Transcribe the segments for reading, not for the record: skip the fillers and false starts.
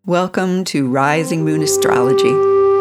Welcome to Rising Moon Astrology.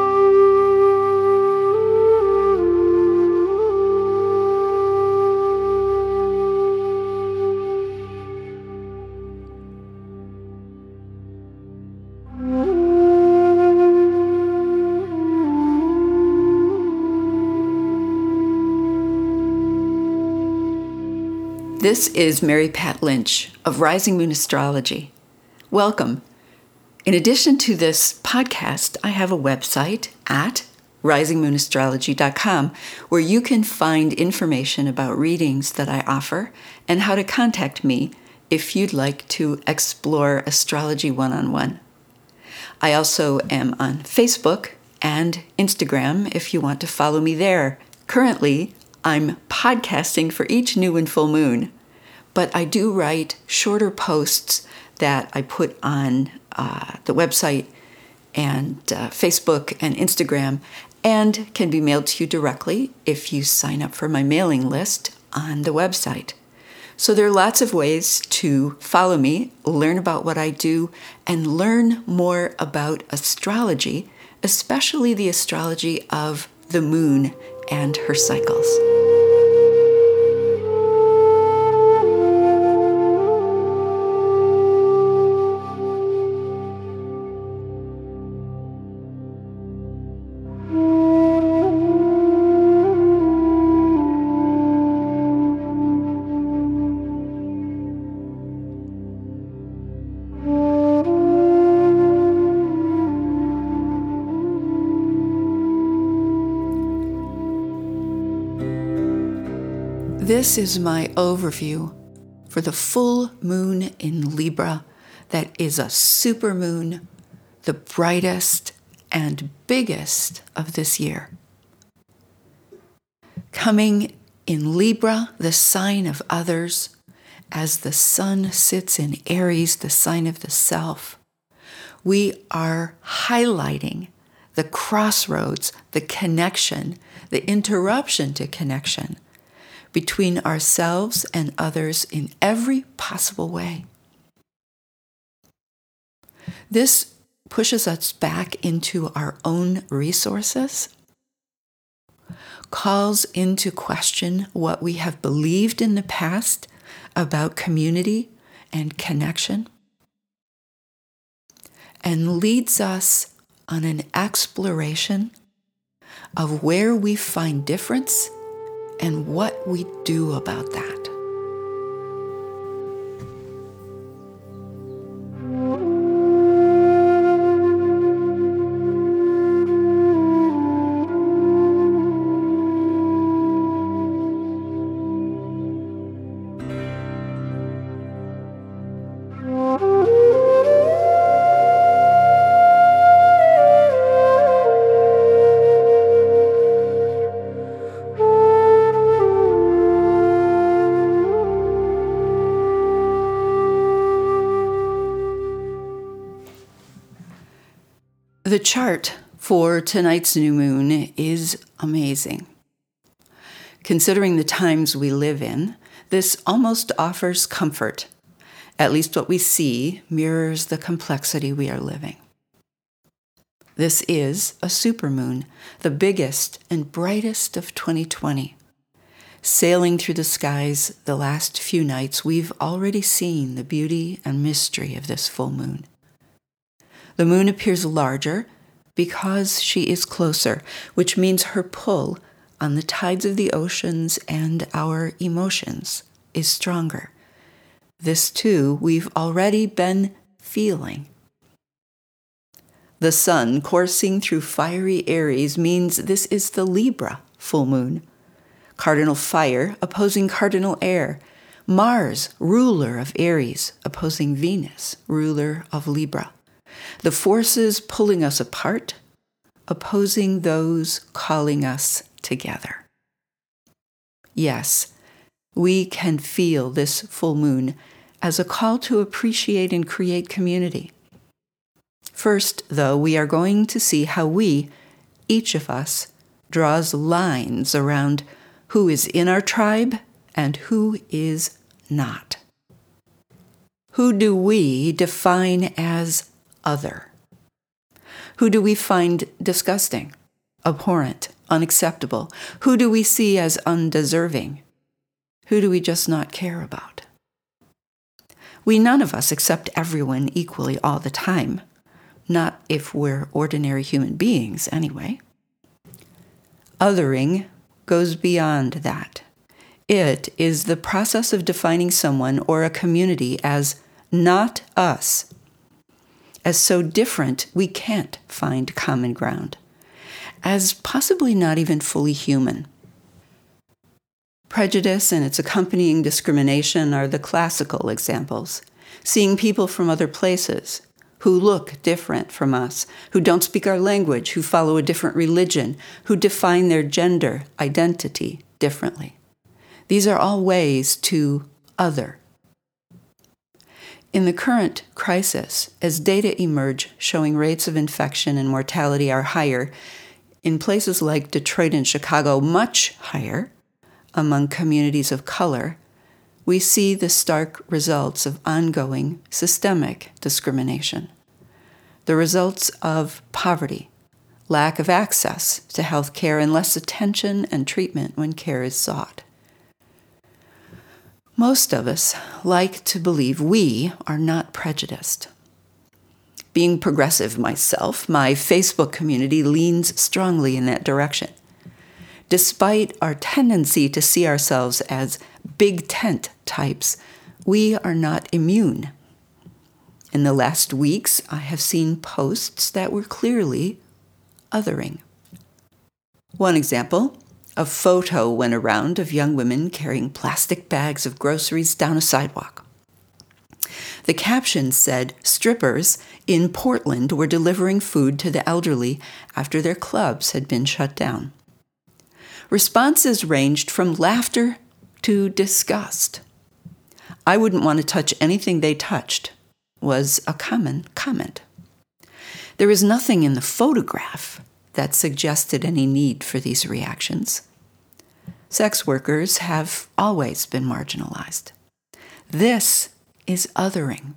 This is Mary Pat Lynch of Rising Moon Astrology. Welcome. In addition to this podcast, I have a website at risingmoonastrology.com where you can find information about readings that I offer and how to contact me if you'd like to explore astrology one-on-one. I also am on Facebook and Instagram if you want to follow me there. Currently, I'm podcasting for each new and full moon, but I do write shorter posts that I put on the website and Facebook and Instagram, and can be mailed to you directly if you sign up for my mailing list on the website. So there are lots of ways to follow me, learn about what I do, and learn more about astrology, especially the astrology of the moon and her cycles. This is my overview for the full moon in Libra that is a supermoon, the brightest and biggest of this year. Coming in Libra, the sign of others, as the sun sits in Aries, the sign of the self, we are highlighting the crossroads, the connection, the interruption to connection between ourselves and others in every possible way. This pushes us back into our own resources, calls into question what we have believed in the past about community and connection, and leads us on an exploration of where we find difference and what we do about that. The chart for tonight's new moon is amazing. Considering the times we live in, this almost offers comfort. At least what we see mirrors the complexity we are living. This is a supermoon, the biggest and brightest of 2020. Sailing through the skies the last few nights, we've already seen the beauty and mystery of this full moon. The moon appears larger because she is closer, which means her pull on the tides of the oceans and our emotions is stronger. This, too, we've already been feeling. The sun coursing through fiery Aries means this is the Libra full moon. Cardinal fire opposing cardinal air. Mars, ruler of Aries, opposing Venus, ruler of Libra. The forces pulling us apart, opposing those calling us together. Yes, we can feel this full moon as a call to appreciate and create community. First, though, we are going to see how we, each of us, draws lines around who is in our tribe and who is not. Who do we define as other? Who do we find disgusting, abhorrent, unacceptable? Who do we see as undeserving? Who do we just not care about? We none of us accept everyone equally all the time. Not if we're ordinary human beings, anyway. Othering goes beyond that. It is the process of defining someone or a community as not us, as so different we can't find common ground, as possibly not even fully human. Prejudice and its accompanying discrimination are the classical examples. Seeing people from other places, who look different from us, who don't speak our language, who follow a different religion, who define their gender identity differently. These are all ways to other. In the current crisis, as data emerge showing rates of infection and mortality are higher, in places like Detroit and Chicago, much higher, among communities of color, we see the stark results of ongoing systemic discrimination. The results of poverty, lack of access to health care, and less attention and treatment when care is sought. Most of us like to believe we are not prejudiced. Being progressive myself, my Facebook community leans strongly in that direction. Despite our tendency to see ourselves as big tent types, we are not immune. In the last weeks, I have seen posts that were clearly othering. One example, a photo went around of young women carrying plastic bags of groceries down a sidewalk. The caption said strippers in Portland were delivering food to the elderly after their clubs had been shut down. Responses ranged from laughter to disgust. "I wouldn't want to touch anything they touched," was a common comment. There is nothing in the photograph that suggested any need for these reactions. Sex workers have always been marginalized. This is othering.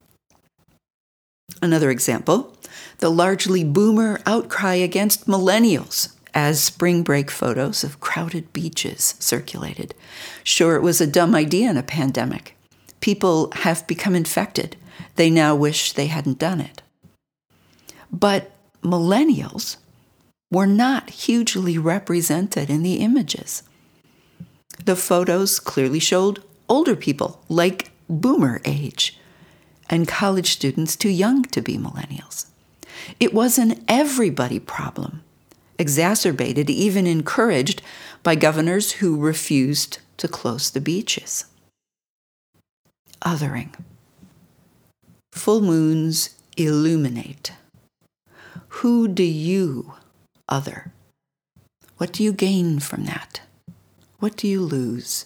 Another example, the largely boomer outcry against millennials as spring break photos of crowded beaches circulated. Sure, it was a dumb idea in a pandemic. People have become infected. They now wish they hadn't done it. But millennials were not hugely represented in the images. The photos clearly showed older people, like boomer age, and college students too young to be millennials. It was an everybody problem, exacerbated, even encouraged by governors who refused to close the beaches. Othering. Full moons illuminate. Who do you other? What do you gain from that? What do you lose?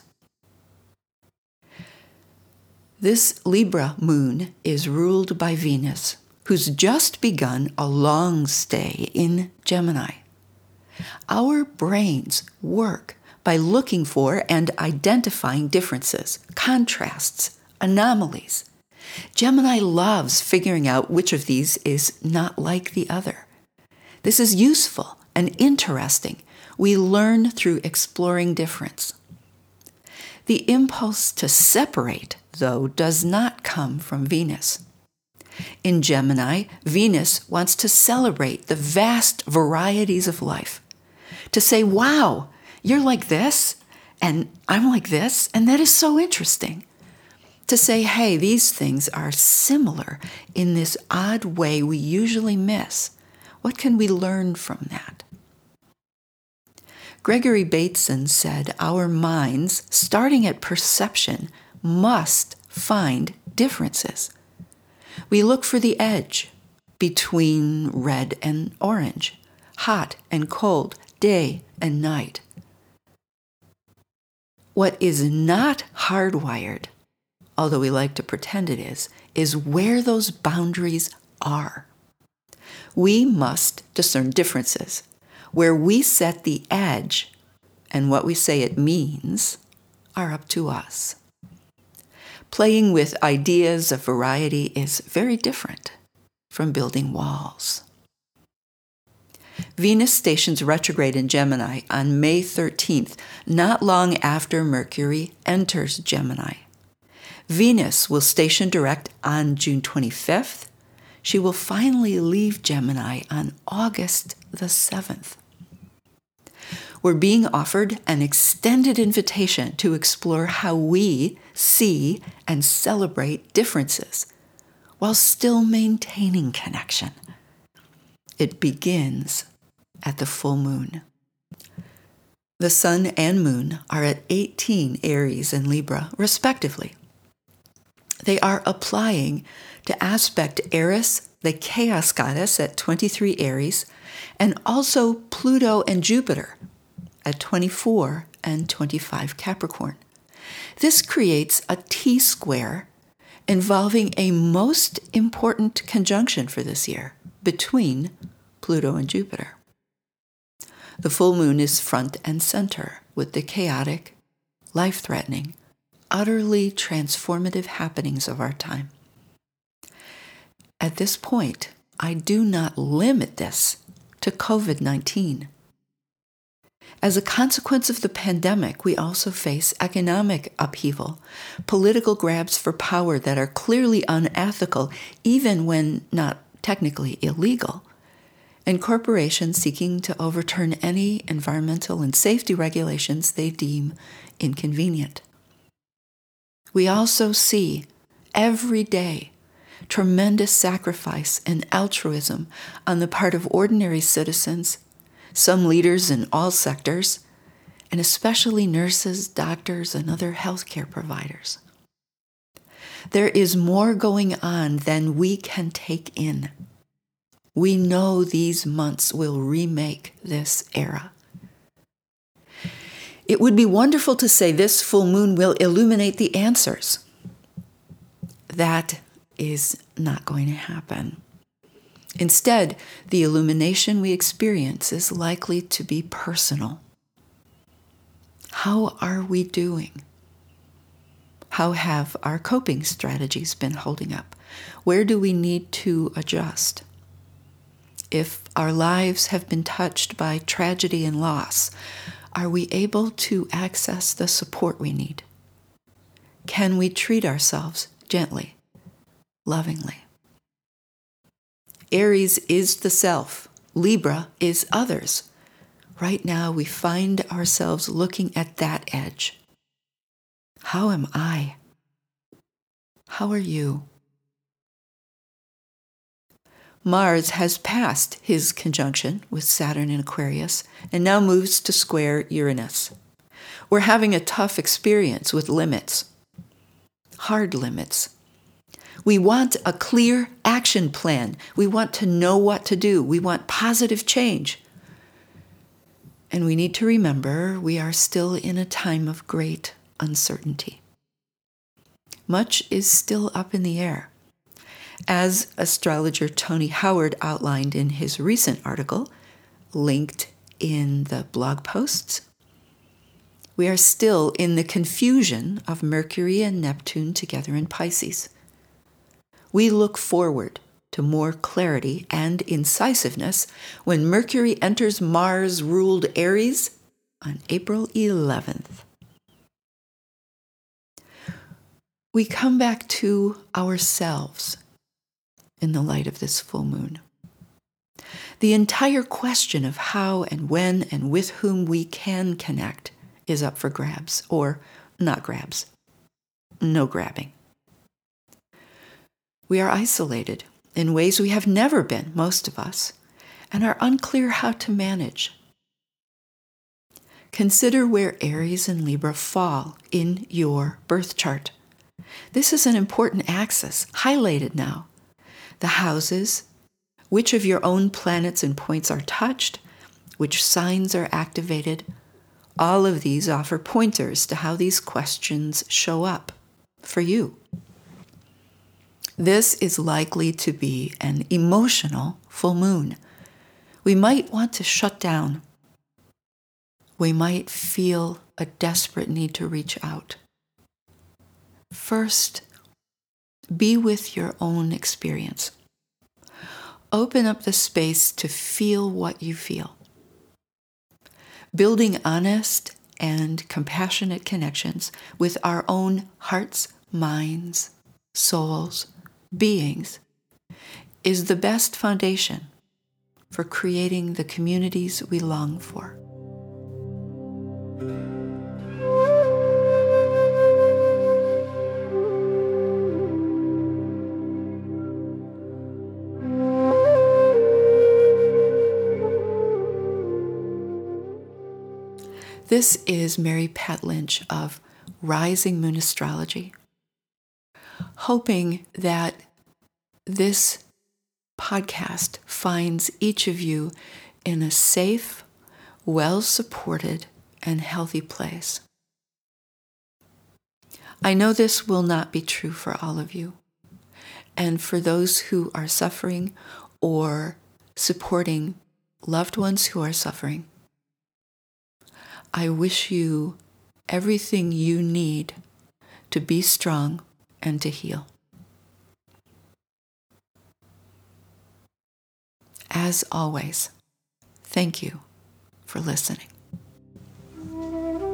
This Libra moon is ruled by Venus, who's just begun a long stay in Gemini. Our brains work by looking for and identifying differences, contrasts, anomalies. Gemini loves figuring out which of these is not like the other. This is useful and interesting. We learn through exploring difference. The impulse to separate, though, does not come from Venus. In Gemini, Venus wants to celebrate the vast varieties of life, to say, wow, you're like this, and I'm like this, and that is so interesting. To say, hey, these things are similar in this odd way we usually miss. What can we learn from that? Gregory Bateson said our minds, starting at perception, must find differences. We look for the edge between red and orange, hot and cold, day and night. What is not hardwired, although we like to pretend it is where those boundaries are. We must discern differences. Where we set the edge and what we say it means are up to us. Playing with ideas of variety is very different. from building walls. Venus stations retrograde in Gemini on May 13th, not long after Mercury enters Gemini. Venus will station direct on June 25th. She will finally leave Gemini on August the 7th. We're being offered an extended invitation to explore how we see and celebrate differences while still maintaining connection. It begins at the full moon. The sun and moon are at 18 Aries and Libra, respectively. They are applying to aspect Eris, the chaos goddess, at 23 Aries, and also Pluto and Jupiter at 24 and 25 Capricorn. This creates a T-square involving a most important conjunction for this year between Pluto and Jupiter. The full moon is front and center with the chaotic, life-threatening, utterly transformative happenings of our time. At this point, I do not limit this to COVID-19. As a consequence of the pandemic, we also face economic upheaval, political grabs for power that are clearly unethical, even when not technically illegal, and corporations seeking to overturn any environmental and safety regulations they deem inconvenient. We also see every day tremendous sacrifice and altruism on the part of ordinary citizens, some leaders in all sectors, and especially nurses, doctors, and other healthcare providers. There is more going on than we can take in. We know these months will remake this era. It would be wonderful to say this full moon will illuminate the answers. That is not going to happen. Instead, the illumination we experience is likely to be personal. How are we doing? How have our coping strategies been holding up? Where do we need to adjust? If our lives have been touched by tragedy and loss, are we able to access the support we need? Can we treat ourselves gently, lovingly? Aries is the self. Libra is others. Right now, we find ourselves looking at that edge. How am I? How are you? Mars has passed his conjunction with Saturn in Aquarius and now moves to square Uranus. We're having a tough experience with limits, hard limits. We want a clear action plan. We want to know what to do. We want positive change. And we need to remember we are still in a time of great uncertainty. Much is still up in the air. As astrologer Tony Howard outlined in his recent article, linked in the blog posts, we are still in the confusion of Mercury and Neptune together in Pisces. We look forward to more clarity and incisiveness when Mercury enters Mars-ruled Aries on April 11th. We come back to ourselves in the light of this full moon. The entire question of how and when and with whom we can connect is up for grabs, or not grabs. No grabbing. We are isolated in ways we have never been, most of us, and are unclear how to manage. Consider where Aries and Libra fall in your birth chart. This is an important axis, highlighted now. The houses, which of your own planets and points are touched, which signs are activated, all of these offer pointers to how these questions show up for you. This is likely to be an emotional full moon. We might want to shut down. We might feel a desperate need to reach out. First, be with your own experience. Open up the space to feel what you feel. Building honest and compassionate connections with our own hearts, minds, souls, beings is the best foundation for creating the communities we long for. This is Mary Pat Lynch of Rising Moon Astrology, hoping that this podcast finds each of you in a safe, well-supported, and healthy place. I know this will not be true for all of you, and for those who are suffering or supporting loved ones who are suffering, I wish you everything you need to be strong and to heal. As always, thank you for listening.